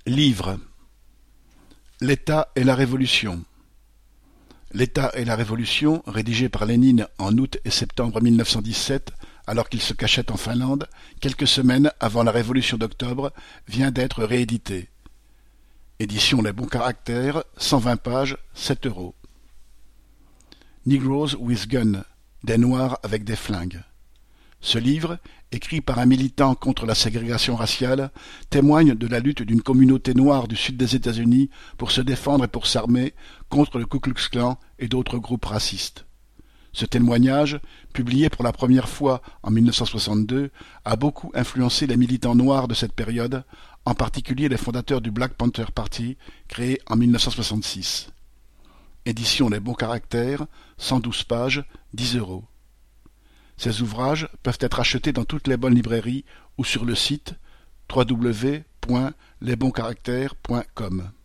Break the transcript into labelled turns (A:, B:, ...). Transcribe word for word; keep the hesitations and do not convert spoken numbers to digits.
A: Livre. L'État et la Révolution. L'État et la Révolution, rédigé par Lénine en août et septembre mille neuf cent dix-sept, alors qu'il se cachait en Finlande, quelques semaines avant la Révolution d'octobre, vient d'être réédité. Édition Les Bons Caractères, cent vingt pages, sept euros. Negroes with Guns, des Noirs avec des flingues. Ce livre, écrit par un militant contre la ségrégation raciale, témoigne de la lutte d'une communauté noire du sud des États-Unis pour se défendre et pour s'armer contre le Ku Klux Klan et d'autres groupes racistes. Ce témoignage, publié pour la première fois en mille neuf cent soixante-deux, a beaucoup influencé les militants noirs de cette période, en particulier les fondateurs du Black Panther Party, créé en mille neuf cent soixante-six. Édition Les Bons Caractères, cent douze pages, dix euros. Ces ouvrages peuvent être achetés dans toutes les bonnes librairies ou sur le site w w w point les bons caractères point com.